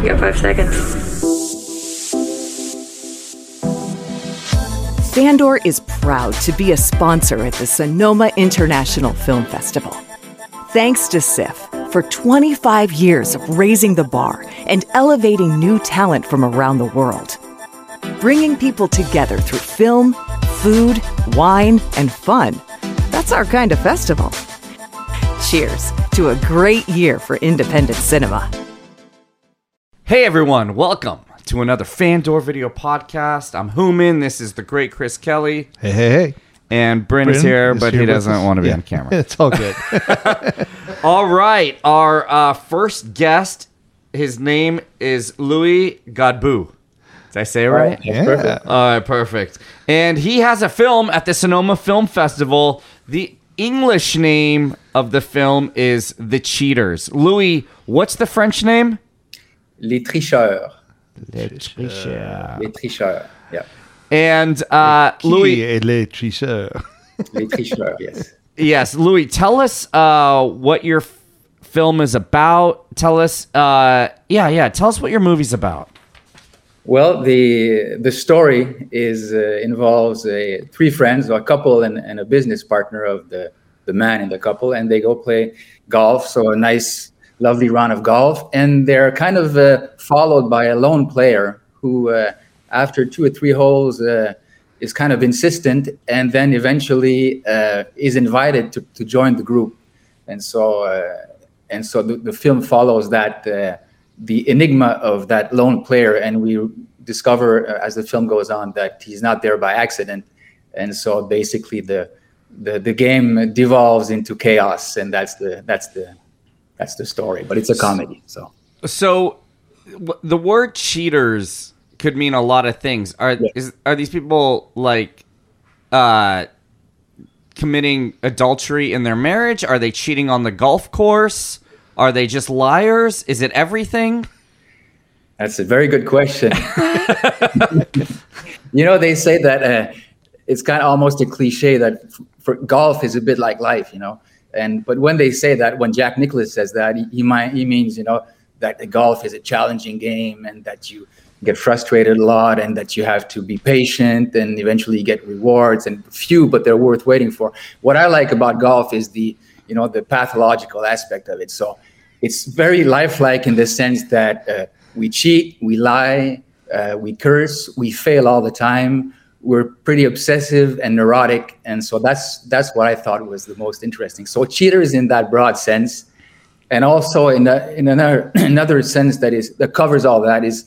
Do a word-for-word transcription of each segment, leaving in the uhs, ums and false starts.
You got five seconds. Fandor is proud to be a sponsor at the Sonoma International Film Festival. Thanks to S I F for twenty-five years of raising the bar and elevating new talent from around the world. Bringing people together through film, food, wine, and fun. That's our kind of festival. Cheers to a great year for independent cinema. Hey everyone, welcome to another Fandor video podcast. I'm Hooman. This is the great Chris Kelly. Hey, hey, hey. And Bryn is here, is but here he with doesn't us. want to be Yeah. on camera. It's all good. All right, our uh, first guest, his name is Louis Godbout. Did I say it right? Yeah. Perfect. All right, perfect. And he has a film at the Sonoma Film Festival. The English name of the film is The Cheaters. Louis, what's the French name? Les Tricheurs. Les Tricheurs. Les Tricheurs. Yeah. And uh, Qui Louis, est le tricheur? Les Tricheurs, yes. yes, Louis, tell us uh, what your f- film is about. Tell us, uh, yeah, yeah, tell us what your movie's about. Well, the the story is uh, involves uh, three friends, a couple and, and a business partner of the, the man in the couple, and they go play golf. So a nice, lovely round of golf, and they're kind of uh, followed by a lone player who, uh, after two or three holes, uh, is kind of insistent, and then eventually uh, is invited to, to join the group. And so, uh, and so the, the film follows that. Uh, the enigma of that lone player, and we discover uh, as the film goes on that he's not there by accident, and so basically the the the game devolves into chaos, and that's the that's the that's the story. But it's a comedy, so So, w- the word cheaters could mean a lot of things. Are Yeah. is are these people like uh, committing adultery in their marriage? Are they cheating on the golf course? Are they just liars? Is it everything? that's a very good question. You know, they say that uh, it's kind of almost a cliche that f- for golf is a bit like life, you know. And but when they say that, when Jack Nicklaus says that, he he, might, he means, you know, that the golf is a challenging game and that you get frustrated a lot and that you have to be patient and eventually you get rewards, and few, but they're worth waiting for. What I like about golf is the, you know, the pathological aspect of it. So it's very lifelike in the sense that uh, we cheat, we lie, uh, we curse, we fail all the time. We're pretty obsessive and neurotic, and so that's that's what I thought was the most interesting. So cheaters in that broad sense, and also in a, in another another sense that is that covers all that is.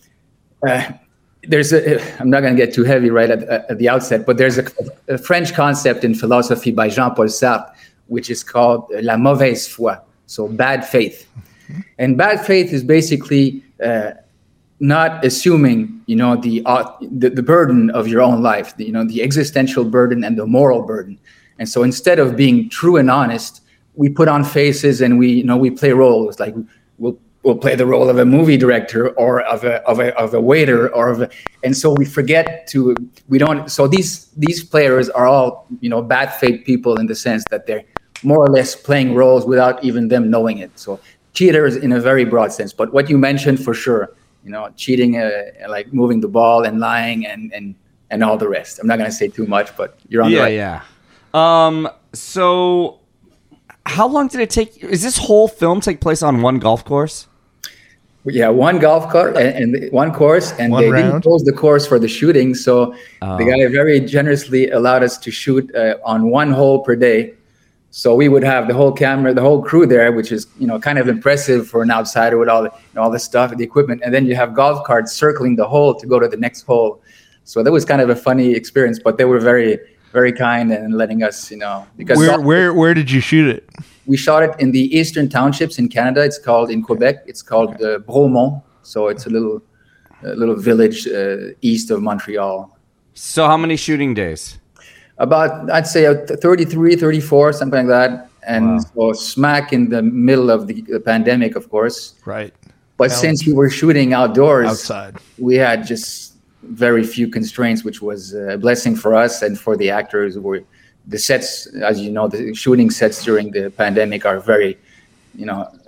Uh, there's a, I'm not going to get too heavy right at, at the outset, but there's a, a French concept in philosophy by Jean-Paul Sartre, which is called la mauvaise foi, so bad faith. Mm-hmm. And bad faith is basically uh, not assuming, you know, the, uh, the the burden of your own life, the, you know, the existential burden and the moral burden. And so instead of being true and honest, we put on faces and we, you know, we play roles. Like we'll we'll play the role of a movie director or of a of a of a waiter or of a, and so we forget to we don't. So these these players are all, you know, bad faith people in the sense that they're more or less playing roles without even them knowing it. So cheaters in a very broad sense. But what you mentioned for sure, you know, cheating, uh, like moving the ball and lying and and and all the rest. I'm not going to say too much, but you're on yeah, the right. yeah. Um. So, how long did it take? Is this whole film take place on one golf course? Yeah, one golf course and, and one course, and One they round? didn't close the course for the shooting. So Oh. the guy very generously allowed us to shoot uh, on one hole per day. So we would have the whole camera, the whole crew there, which is, you know, kind of impressive for an outsider with all the, you know, all the stuff, the equipment, and then you have golf carts circling the hole to go to the next hole. So that was kind of a funny experience, but they were very, very kind and letting us, you know, because Where golf- where where did you shoot it? we shot it in the eastern townships in Canada. It's called in Quebec. It's called uh, Bromont. So it's a little, a little village uh, east of Montreal. So, how many shooting days? About, I'd say, uh, thirty-three, thirty-four, something like that. And Wow. so smack in the middle of the, the pandemic, of course. Right. But Balance. since we were shooting outdoors, Outside. we had just very few constraints, which was a blessing for us and for the actors. Were the sets, as you know, the shooting sets during the pandemic are very, you know,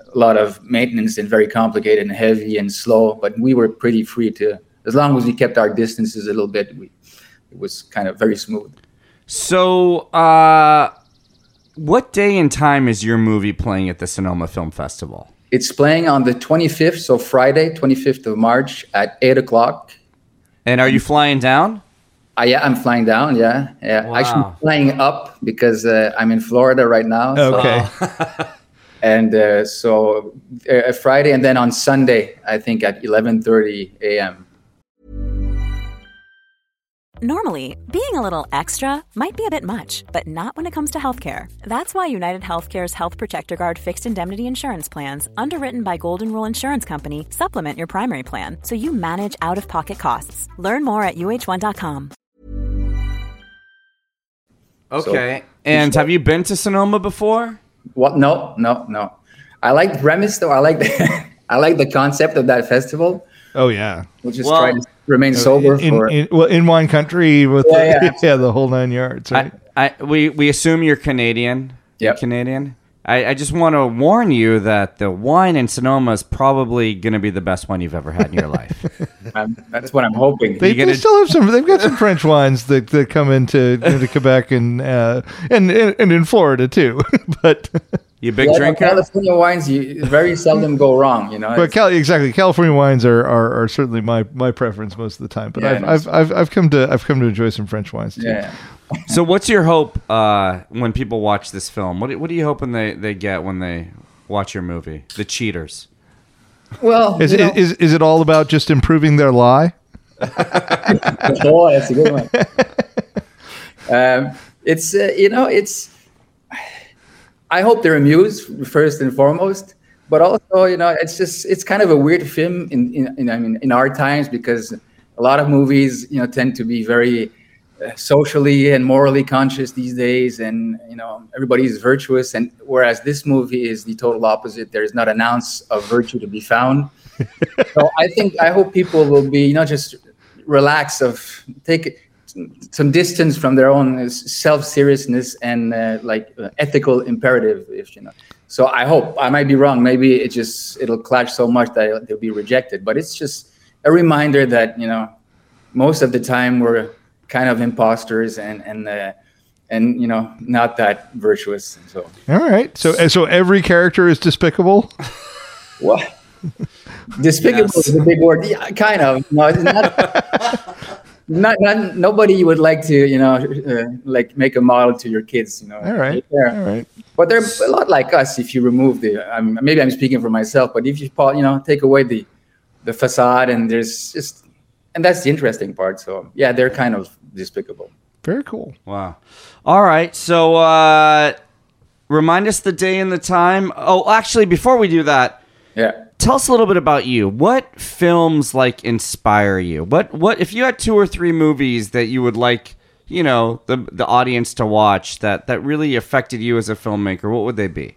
a lot of maintenance and very complicated and heavy and slow. But we were pretty free to, as long as we kept our distances a little bit, we, it was kind of very smooth. So, uh, what day and time is your movie playing at the Sonoma Film Festival? It's playing on the twenty-fifth, so Friday, twenty-fifth of March at eight o'clock. And are you flying down? Uh, yeah, I'm flying down. Yeah, yeah. Wow. Actually, flying up because uh, I'm in Florida right now. So, Okay. and uh, so uh, Friday, and then on Sunday, I think at eleven thirty a.m. Normally, being a little extra might be a bit much, but not when it comes to healthcare. That's why United Healthcare's Health Protector Guard fixed indemnity insurance plans, underwritten by Golden Rule Insurance Company, supplement your primary plan so you manage out-of-pocket costs. Learn more at U H one dot com. Okay. So- and have you been to Sonoma before? What? No, no, no. I like the premise, though. I like the I like the concept of that festival. Oh yeah. We'll just Well, try to remain sober in, for. in, well, in wine country with Yeah, the, yeah. yeah, the whole nine yards. Right? I, I, we, we assume you're Canadian. You're Yep. Canadian. I, I just want to warn you that the wine in Sonoma is probably going to be the best one you've ever had in your life. I'm, that's what I'm hoping. They, You they gonna- still have some. They've got some French wines that, that come into, into Quebec and, uh, and and and in Florida too. But You a big Yeah, drinker? California wines, you very seldom go wrong. You know. but It's- Cal- exactly, California wines are, are, are certainly my, my preference most of the time. But Yeah, I've, and I've I've I've come to I've come to enjoy some French wines too. yeah. So what's your hope uh, when people watch this film? What, what are you hoping they, they get when they watch your movie? The cheaters. Well, Is, you know, is is it all about just improving their lie? oh, that's a good one. um, it's uh, you know, it's. I hope they're amused first and foremost, but also you know, it's just it's kind of a weird film in in, in I mean in our times because a lot of movies you know tend to be very uh, socially and morally conscious these days, and you know everybody is virtuous, and whereas this movie is the total opposite. There is not an ounce of virtue to be found. So I think I hope people will be you know just relax of take some distance from their own self-seriousness and uh, like uh, ethical imperative, if you know. So I hope I might be wrong. Maybe it just it'll clash so much that they'll be rejected. But it's just a reminder that you know most of the time we're kind of imposters and and uh, and you know not that virtuous. So All right. So so every character is despicable. what? Despicable Yes. is a big word. Yeah, kind of. No, it's not. Not, not nobody you would like to, you know, uh, like make a model to your kids, you know. All right. Yeah. All right. But they're a lot like us. If you remove the, I'm, maybe I'm speaking for myself, but if you, pa- you know, take away the, the facade, and there's just, and that's the interesting part. So yeah, they're kind of despicable. Very cool. Wow. All right. So uh, remind us the day and the time. Oh, actually, before we do that, Yeah. tell us a little bit about you. What films like inspire you? What what if you had two or three movies that you would like, you know, the the audience to watch that that really affected you as a filmmaker, what would they be?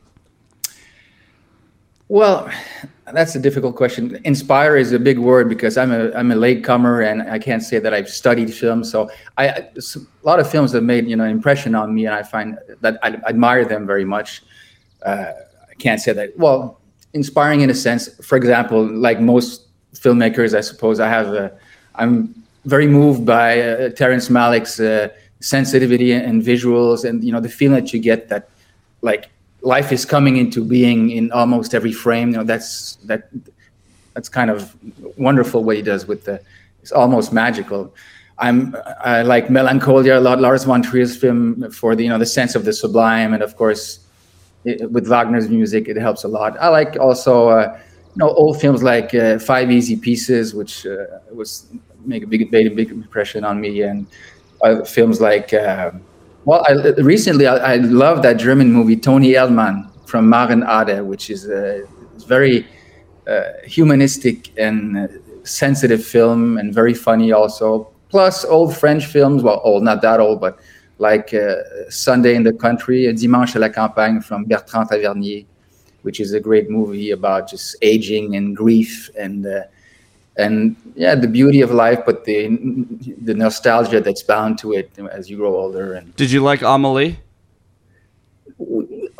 Well, that's a difficult question. Inspire is a big word because I'm a I'm a latecomer and I can't say that I've studied film. So I I- a lot of films have made you know an impression on me, and I find that I admire them very much. Uh, I can't say that. Well, inspiring in a sense. For example, like most filmmakers, I suppose I have. A, I'm very moved by uh, Terrence Malick's uh, sensitivity and visuals, and you know the feeling that you get that, like. Life is coming into being in almost every frame. You know, that's that. That's kind of wonderful what he does with the. It's almost magical. I'm I like Melancholia a lot. Lars von Trier's film for the you know the sense of the sublime, and of course, it, with Wagner's music, it helps a lot. I like also uh, you know old films like uh, Five Easy Pieces, which uh, was make a big made a big impression on me, and uh, films like. Uh, Well, I, recently I, I love that German movie Tony Erdmann from Maren Ade, which is a very uh, humanistic and uh, sensitive film and very funny also. Plus old French films, well, old, not that old, but like uh, Sunday in the Country, Dimanche à la Campagne from Bertrand Tavernier, which is a great movie about just aging and grief and uh, and yeah, the beauty of life, but the the nostalgia that's bound to it as you grow older. And Did you like Amelie?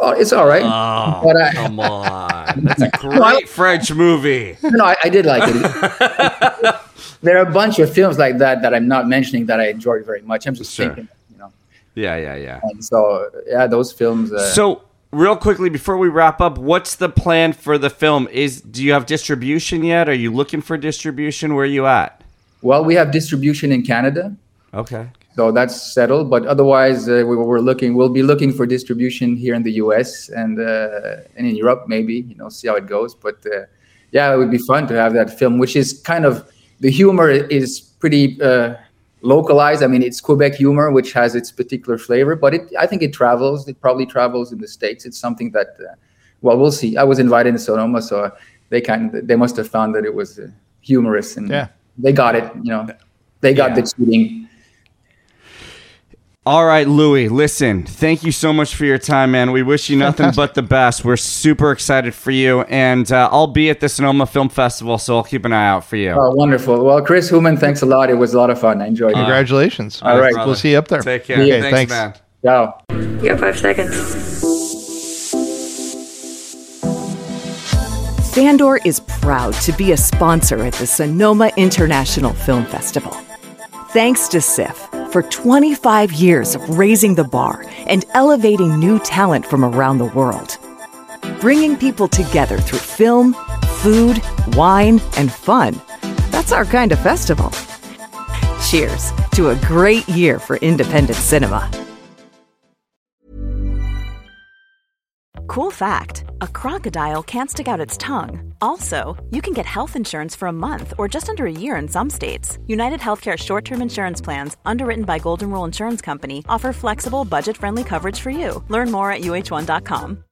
Oh, it's all right. Oh, but I, come on. That's a great French movie. No, I, I did like it. There are a bunch of films like that that I'm not mentioning that I enjoyed very much. I'm just Sure. thinking, you know. Yeah, yeah, yeah. And so, yeah, those films. Uh, So, real quickly before we wrap up, what's the plan for the film? Is do you have distribution yet? Are you looking for distribution? Where are you at? well, we have distribution in Canada, Okay. so that's settled. But otherwise, uh, we, we're looking. We'll be looking for distribution here in the U S and uh, and in Europe, maybe. You know, see how it goes. But uh, yeah, it would be fun to have that film, which is kind of the humor is pretty uh, localized. I mean, it's Quebec humor, which has its particular flavor. But it, I think it travels. It probably travels in the States. It's something that, uh, well, we'll see. I was invited to Sonoma, so they kind of, they must have found that it was uh, humorous, and Yeah. they got it. You know, they got Yeah. the cheating. All right, Louis, listen, thank you so much for your time, man. We wish you nothing but the best. We're super excited for you, and uh, I'll be at the Sonoma Film Festival, so I'll keep an eye out for you. Oh, wonderful. Well, Chris Human, thanks a lot. It was a lot of fun. I enjoyed it. Congratulations. All right. We'll see you up there. Take care. Okay, Thanks, thanks. man. Ciao. You got five seconds. Fandor is proud to be a sponsor at the Sonoma International Film Festival. Thanks to S I F for twenty-five years of raising the bar and elevating new talent from around the world. Bringing people together through film, food, wine, and fun. That's our kind of festival. Cheers to a great year for independent cinema. Cool fact, a crocodile can't stick out its tongue. Also, you can get health insurance for a month or just under a year in some states. United Healthcare short-term insurance plans, underwritten by Golden Rule Insurance Company, offer flexible, budget-friendly coverage for you. Learn more at U H one dot com.